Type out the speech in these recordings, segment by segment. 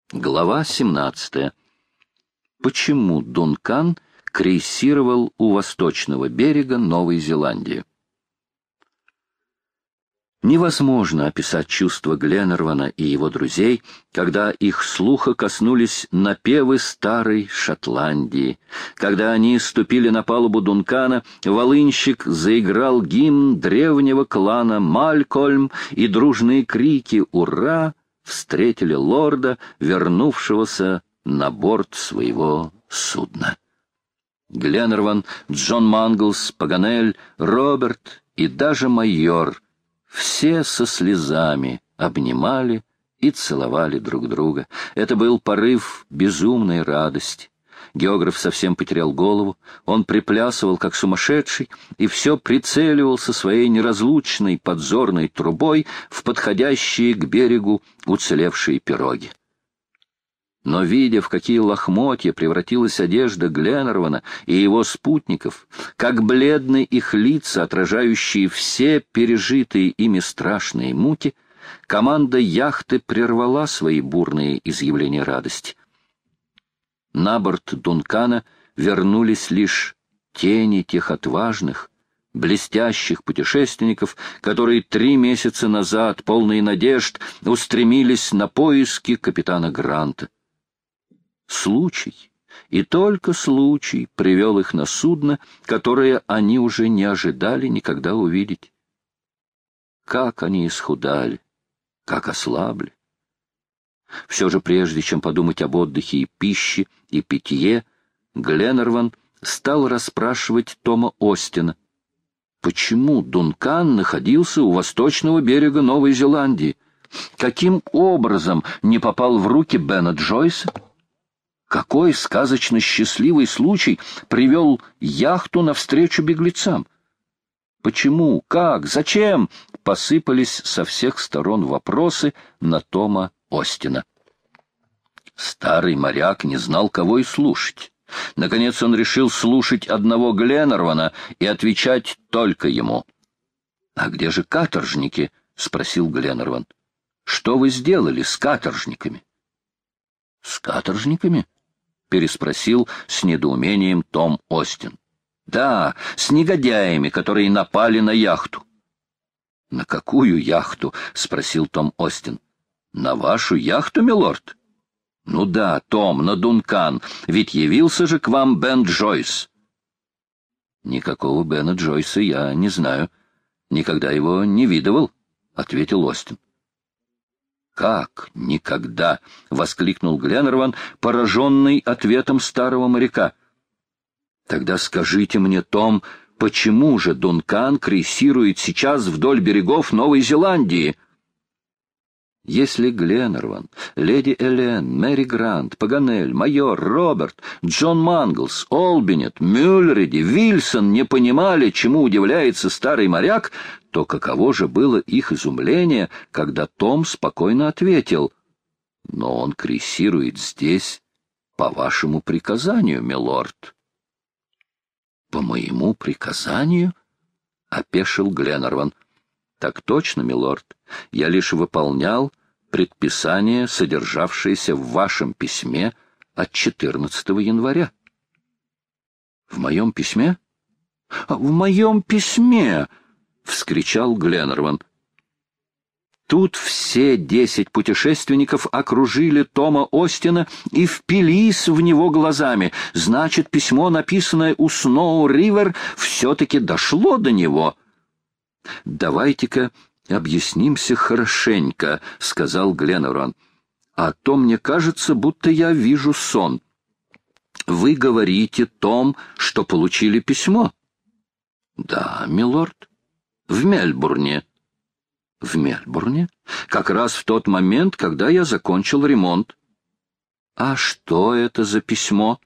Глава 17. Почему Дункан крейсировал у восточного берега Новой Зеландии? Невозможно описать чувства Гленарвана и его друзей, когда их слуха коснулись напевы старой Шотландии. Когда они ступили на палубу Дункана, волынщик заиграл гимн древнего клана Малькольм, и дружные крики «Ура!» встретили лорда, вернувшегося на борт своего судна. Гленарван, Джон Манглс, Паганель, Роберт и даже майор — все со слезами обнимали и целовали друг друга. Это был порыв безумной радости. Географ совсем потерял голову, он приплясывал, как сумасшедший, и все прицеливался своей неразлучной подзорной трубой в подходящие к берегу уцелевшие пироги. Но, видя, в какие лохмотья превратилась одежда Гленарвана и его спутников, как бледны их лица, отражающие все пережитые ими страшные муки, команда яхты прервала свои бурные изъявления радости. На борт Дункана вернулись лишь тени тех отважных, блестящих путешественников, которые 3 месяца назад, полные надежд, устремились на поиски капитана Гранта. Случай, и только случай, привел их на судно, которое они уже не ожидали никогда увидеть. Как они исхудали, как ослабли! Все же прежде, чем подумать об отдыхе и пище, и питье, Гленарван стал расспрашивать Тома Остина, почему Дункан находился у восточного берега Новой Зеландии, каким образом не попал в руки Бена Джойса, какой сказочно счастливый случай привел яхту навстречу беглецам. Почему, как, зачем посыпались со всех сторон вопросы на Тома Остина. Старый моряк не знал, кого и слушать. Наконец он решил слушать одного Гленарвана и отвечать только ему. — А где же каторжники? — спросил Гленарван. — Что вы сделали с каторжниками? — С каторжниками? — переспросил с недоумением Том Остин. — Да, с негодяями, которые напали на яхту. — На какую яхту? — спросил Том Остин. — На вашу яхту, милорд? — Ну да, Том, на Дункан, ведь явился же к вам Бен Джойс. — Никакого Бена Джойса я не знаю. Никогда его не видывал, — ответил Остин. — Как никогда? — воскликнул Гленарван, пораженный ответом старого моряка. — Тогда скажите мне, Том, почему же Дункан крейсирует сейчас вдоль берегов Новой Зеландии? Если Гленарван, леди Элен, Мэри Грант, Паганель, майор, Роберт, Джон Манглс, Олбинет, Мюллериди, Вильсон не понимали, чему удивляется старый моряк, то каково же было их изумление, когда Том спокойно ответил: «Но он крейсирует здесь по вашему приказанию, милорд». «По моему приказанию?» — опешил Гленарван. «Так точно, милорд. Я лишь выполнял предписание, содержавшееся в вашем письме от 14 января». «В моем письме?» «В моем письме!» — вскричал Гленарван. Тут все 10 путешественников окружили Тома Остина и впились в него глазами. Значит, письмо, написанное у Сноу-Ривер, все-таки дошло до него. «Давайте-ка объяснимся хорошенько», — сказал Гленарван. «А то мне кажется, будто я вижу сон. Вы говорите, Том, что получили письмо?» «Да, милорд. В Мельбурне». «В Мельбурне? Как раз в тот момент, когда я закончил ремонт». «А что это за письмо?»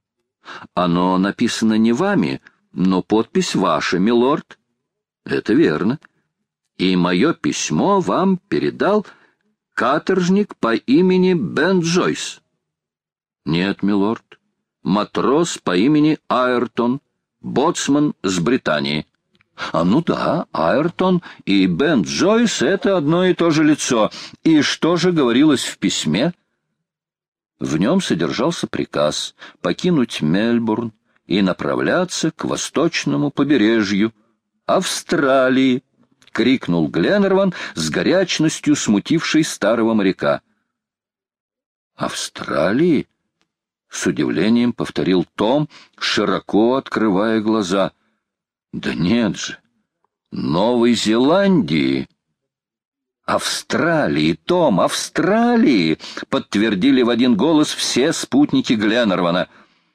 «Оно написано не вами, но подпись ваша, милорд». «Это верно. И мое письмо вам передал каторжник по имени Бен Джойс». «Нет, милорд. Матрос по имени Айртон, боцман с Британии». «Ну да, Айртон и Бен Джойс — это одно и то же лицо. И что же говорилось в письме?» В нем содержался приказ покинуть Мельбурн и направляться к восточному побережью Австралии, — крикнул Гленнерван с горячностью, смутившей старого моряка. «Австралии?» — с удивлением повторил Том, широко открывая глаза. «Да нет же! Новой Зеландии!» «Австралии, Том, Австралии!» — подтвердили в один голос все спутники Гленнервана.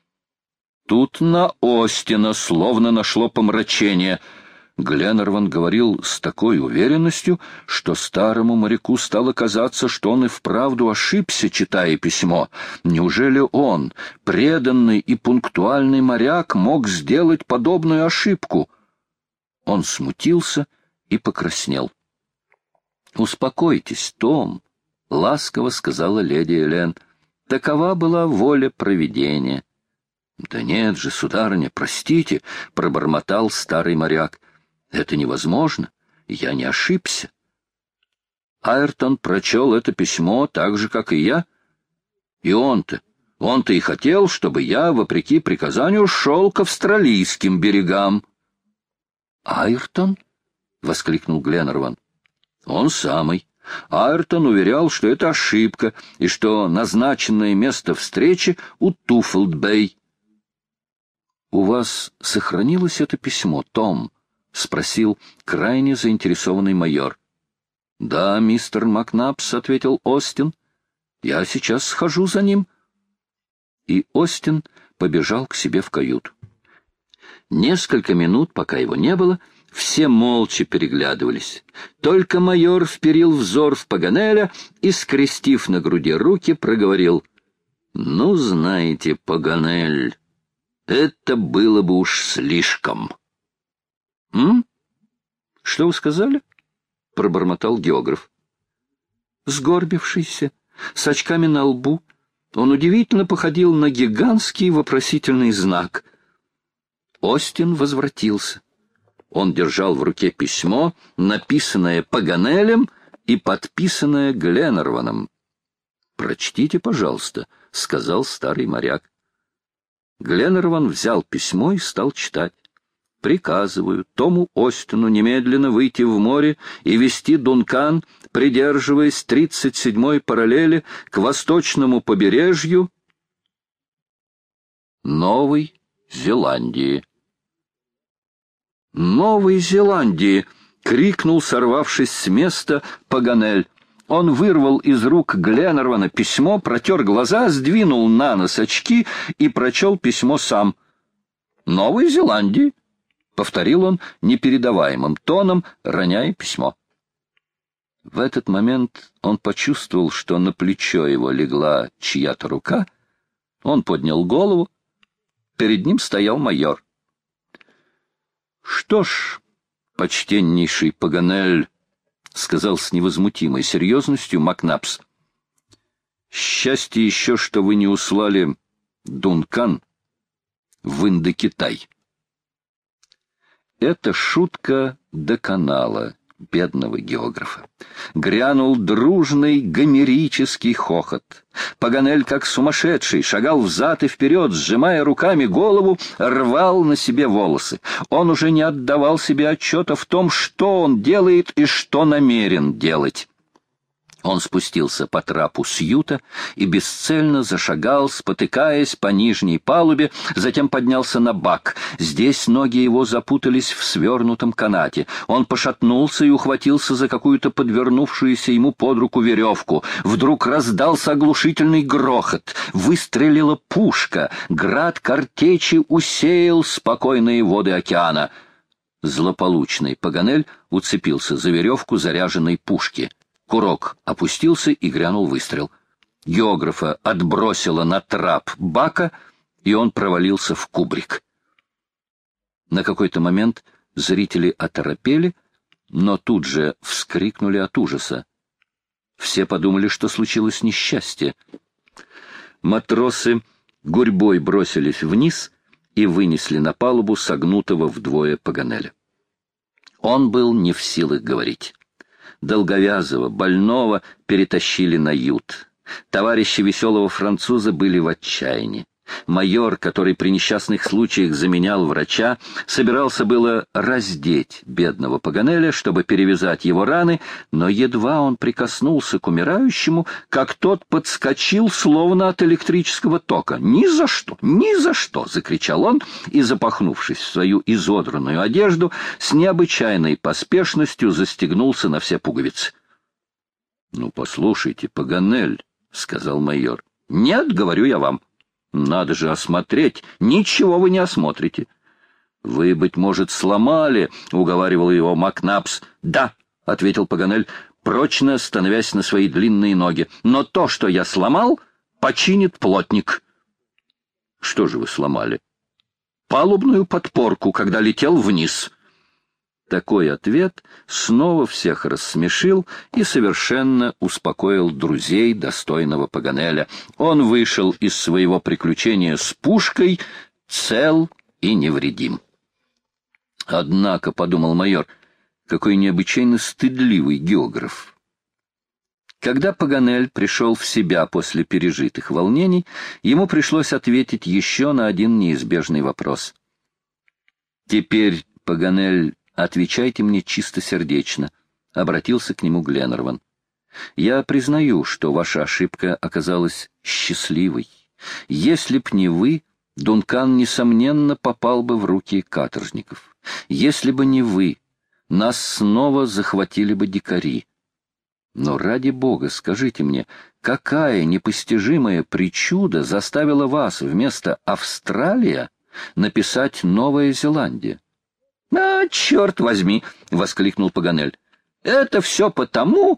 Тут на Остина словно нашло помрачение. Гленнерван говорил с такой уверенностью, что старому моряку стало казаться, что он и вправду ошибся, читая письмо. Неужели он, преданный и пунктуальный моряк, мог сделать подобную ошибку? Он смутился и покраснел. «Успокойтесь, Том», — ласково сказала леди Элен. «Такова была воля провидения». «Да нет же, сударыня, простите», — пробормотал старый моряк. «Это невозможно. Я не ошибся». Айртон прочел это письмо так же, как и я. И он-то и хотел, чтобы я, вопреки приказанию, шел к австралийским берегам. «Айртон?» — воскликнул Гленнерван. «Он самый. Айртон уверял, что это ошибка, и что назначенное место встречи у Туффилд-Бэй». «У вас сохранилось это письмо, Том?» — спросил крайне заинтересованный майор. «Да, мистер Макнапс», — ответил Остин. «Я сейчас схожу за ним». И Остин побежал к себе в каюту. Несколько минут, пока его не было, все молча переглядывались. Только майор вперил взор в Паганеля и, скрестив на груди руки, проговорил: «Ну, знаете, Паганель, это было бы уж слишком». Что вы сказали?» — пробормотал географ. Сгорбившийся, с очками на лбу, он удивительно походил на гигантский вопросительный знак. Остин возвратился. Он держал в руке письмо, написанное Паганелем и подписанное Гленнерваном. «Прочтите, пожалуйста», — сказал старый моряк. Гленнерван взял письмо и стал читать. «Приказываю Тому Остину немедленно выйти в море и вести Дункан, придерживаясь 37-й параллели к восточному побережью Новой Зеландии». «Новой Зеландии!» — крикнул, сорвавшись с места, Паганель. Он вырвал из рук Гленнервана письмо, протер глаза, сдвинул на нос очки и прочел письмо сам. «Новой Зеландии!» — повторил он непередаваемым тоном, роняя письмо. В этот момент он почувствовал, что на плечо его легла чья-то рука. Он поднял голову. Перед ним стоял майор. «Что ж, почтеннейший Паганель», — сказал с невозмутимой серьезностью Макнапс, — «счастье еще, что вы не услали Дункан в Индокитай». Эта шутка доконала бедного географа. Грянул дружный гомерический хохот. Паганель, как сумасшедший, шагал взад и вперед, сжимая руками голову, рвал на себе волосы. Он уже не отдавал себе отчета в том, что он делает и что намерен делать. Он спустился по трапу сьюта и бесцельно зашагал, спотыкаясь по нижней палубе, затем поднялся на бак. Здесь ноги его запутались в свернутом канате. Он пошатнулся и ухватился за какую-то подвернувшуюся ему под руку веревку. Вдруг раздался оглушительный грохот. Выстрелила пушка. Град картечи усеял спокойные воды океана. Злополучный Паганель уцепился за веревку заряженной пушки. Курок опустился, и грянул выстрел. Географа отбросило на трап бака, и он провалился в кубрик. На какой-то момент зрители оторопели, но тут же вскрикнули от ужаса. Все подумали, что случилось несчастье. Матросы гурьбой бросились вниз и вынесли на палубу согнутого вдвое Паганеля. Он был не в силах говорить. Долговязого, больного перетащили на ют. Товарищи веселого француза были в отчаянии. Майор, который при несчастных случаях заменял врача, собирался было раздеть бедного Паганеля, чтобы перевязать его раны, но едва он прикоснулся к умирающему, как тот подскочил, словно от электрического тока. «Ни за что! Ни за что!» — закричал он и, запахнувшись в свою изодранную одежду, с необычайной поспешностью застегнулся на все пуговицы. «Ну, послушайте, Паганель», — сказал майор. «Нет, говорю я вам. Надо же осмотреть. Ничего вы не осмотрите». «Вы, быть может, сломали», — уговаривал его Макнапс. «Да», — ответил Паганель, прочно становясь на свои длинные ноги. «Но то, что я сломал, починит плотник». «Что же вы сломали?» «Палубную подпорку, когда летел вниз». Такой ответ снова всех рассмешил и совершенно успокоил друзей достойного Паганеля. Он вышел из своего приключения с пушкой цел и невредим. «Однако», — подумал майор, — «какой необычайно стыдливый географ». Когда Паганель пришел в себя после пережитых волнений, ему пришлось ответить еще на один неизбежный вопрос. «Теперь, Паганель, отвечайте мне чистосердечно», — обратился к нему Гленнерван. «Я признаю, что ваша ошибка оказалась счастливой. Если б не вы, Дункан, несомненно, попал бы в руки каторжников. Если бы не вы, нас снова захватили бы дикари. Но ради бога, скажите мне, какая непостижимая причуда заставила вас вместо «Австралия» написать «Новая Зеландия»?» «А, черт возьми!» — воскликнул Паганель. «Это все потому...»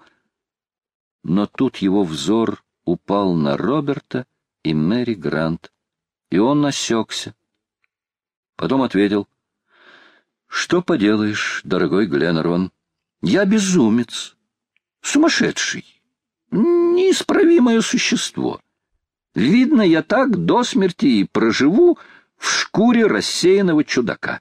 Но тут его взор упал на Роберта и Мэри Грант, и он осекся. Потом ответил: «Что поделаешь, дорогой Гленнерван, я безумец, сумасшедший, неисправимое существо. Видно, я так до смерти и проживу в шкуре рассеянного чудака.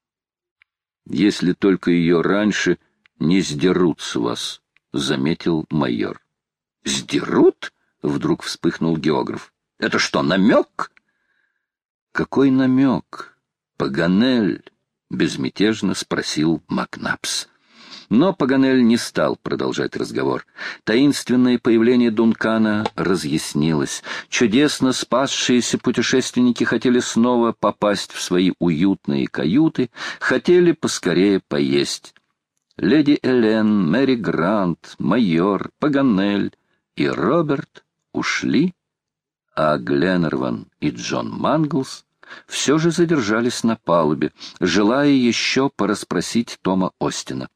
Если только ее раньше не сдерут с вас», — заметил майор. «Сдерут?» — вдруг вспыхнул географ. «Это что, намек?» «Какой намек, Паганель?» — безмятежно спросил Макнапс. Но Паганель не стал продолжать разговор. Таинственное появление Дункана разъяснилось. Чудесно спасшиеся путешественники хотели снова попасть в свои уютные каюты, хотели поскорее поесть. Леди Элен, Мэри Грант, майор, Паганель и Роберт ушли, а Гленнерван и Джон Манглс все же задержались на палубе, желая еще порасспросить Тома Остина.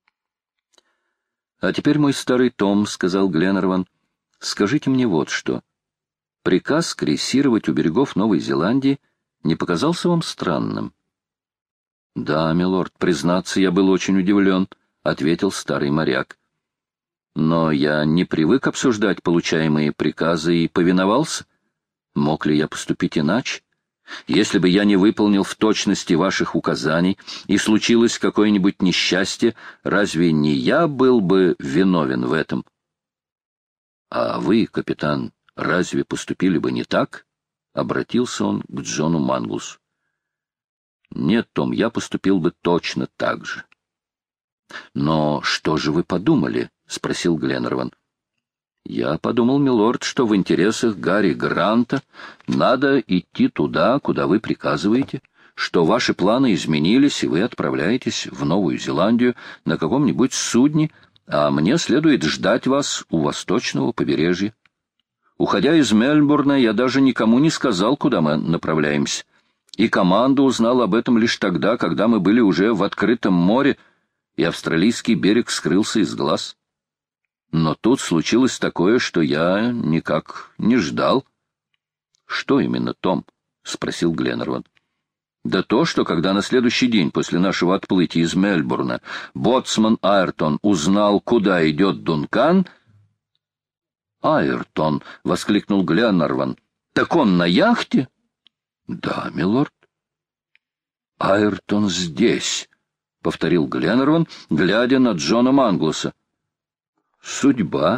«А теперь, мой старый Том, — сказал Гленнерван, — скажите мне вот что. Приказ крейсировать у берегов Новой Зеландии не показался вам странным?» «Да, милорд, признаться, я был очень удивлен», — ответил старый моряк. «Но я не привык обсуждать получаемые приказы и повиновался. Мог ли я поступить иначе? Если бы я не выполнил в точности ваших указаний и случилось какое-нибудь несчастье, разве не я был бы виновен в этом? А вы, капитан, разве поступили бы не так?» — обратился он к Джону Манглсу. «Нет, Том, я поступил бы точно так же». «Но что же вы подумали?» — спросил Гленнерван. «Я подумал, милорд, что в интересах Гарри Гранта надо идти туда, куда вы приказываете, что ваши планы изменились, и вы отправляетесь в Новую Зеландию на каком-нибудь судне, а мне следует ждать вас у восточного побережья. Уходя из Мельбурна, я даже никому не сказал, куда мы направляемся, и команда узнала об этом лишь тогда, когда мы были уже в открытом море, и австралийский берег скрылся из глаз. Но тут случилось такое, что я никак не ждал». «Что именно, Том?» — спросил Гленнерван. «Да то, что когда на следующий день после нашего отплытия из Мельбурна боцман Айртон узнал, куда идет Дункан...» «Айртон!» — воскликнул Гленнерван. «Так он на яхте?» «Да, милорд». «Айртон здесь», — повторил Гленнерван, глядя на Джона Манглса. «Судьба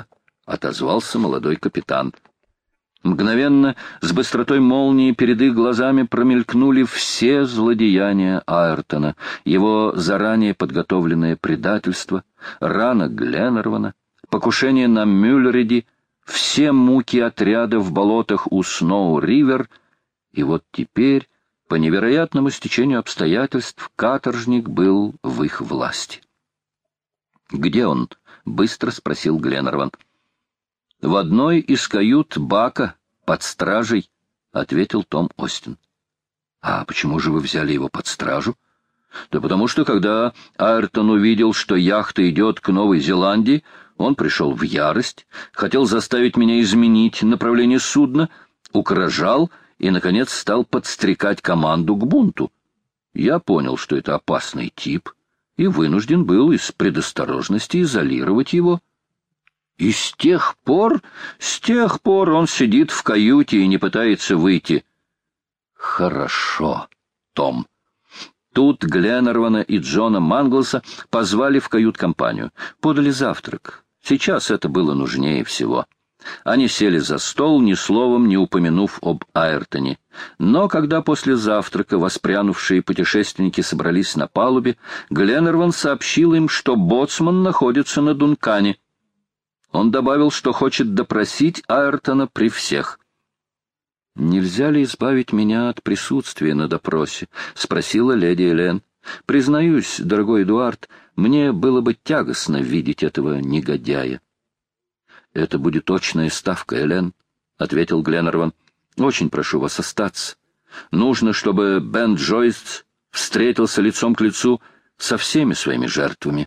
отозвался молодой капитан. Мгновенно, с быстротой молнии, перед их глазами промелькнули все злодеяния Айртона, его заранее подготовленное предательство, рана Гленнервана, покушение на Мюллериди, все муки отряда в болотах у Сноу-Ривер, и вот теперь, по невероятному стечению обстоятельств, каторжник был в их власти. «Где он?» — быстро спросил Гленнерван. «В одной из кают Бака, под стражей», — ответил Том Остин. «А почему же вы взяли его под стражу?» «Да потому что, когда Айртон увидел, что яхта идет к Новой Зеландии, он пришел в ярость, хотел заставить меня изменить направление судна, угрожал и, наконец, стал подстрекать команду к бунту. Я понял, что это опасный тип, и вынужден был из предосторожности изолировать его. И с тех пор он сидит в каюте и не пытается выйти». «Хорошо, Том». Тут Гленнервана и Джона Манглса позвали в кают-компанию, подали завтрак. Сейчас это было нужнее всего. Они сели за стол, ни словом не упомянув об Айртоне. Но когда после завтрака воспрянувшие путешественники собрались на палубе, Гленнерван сообщил им, что боцман находится на Дункане. Он добавил, что хочет допросить Айртона при всех. «Нельзя ли избавить меня от присутствия на допросе?» — спросила леди Элен. «Признаюсь, дорогой Эдуард, мне было бы тягостно видеть этого негодяя». «Это будет точная ставка, Элен», — ответил Гленнерван. «Очень прошу вас остаться. Нужно, чтобы Бен Джойс встретился лицом к лицу со всеми своими жертвами».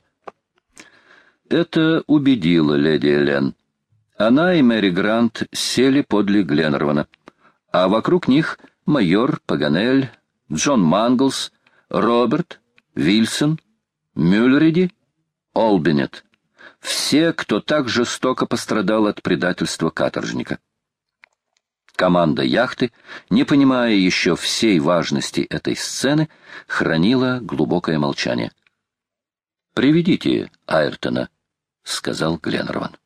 Это убедило леди Элен. Она и Мэри Грант сели подле Гленнервана, а вокруг них майор Паганель, Джон Манглс, Роберт, Вильсон, Мюллериди, Олбинет. Все, кто так жестоко пострадал от предательства каторжника. Команда яхты, не понимая еще всей важности этой сцены, хранила глубокое молчание. «Приведите Айртона», — сказал Гленнерван.